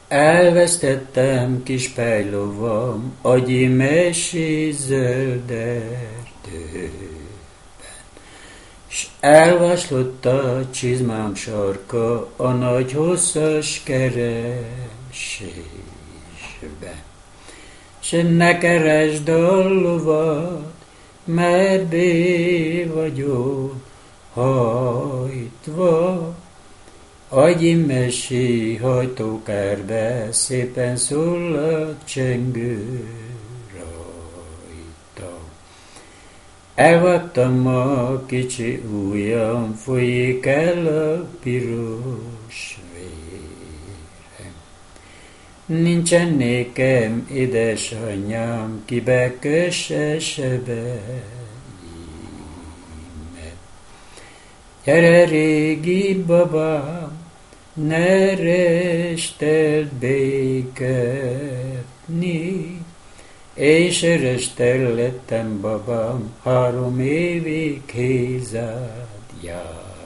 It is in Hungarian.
Elvesztettem kis pejlovam, agyi mesi zöld erdőben, s elvaslott a csizmám sarka a nagy hosszas keresésbe. S ne keresd a lovat, mert bé vagyok hajtva, agyi mesi hajtókárbe szépen szól a csengő rajta. Elvágtam a kicsi ujjam, folyik el a piros vérem. Nincsen nékem édesanyám, kibe kösse sebeimet. Gyere, régi babám, ne resteld béketni, és restel lettem, babám, 3 évig hézád jár.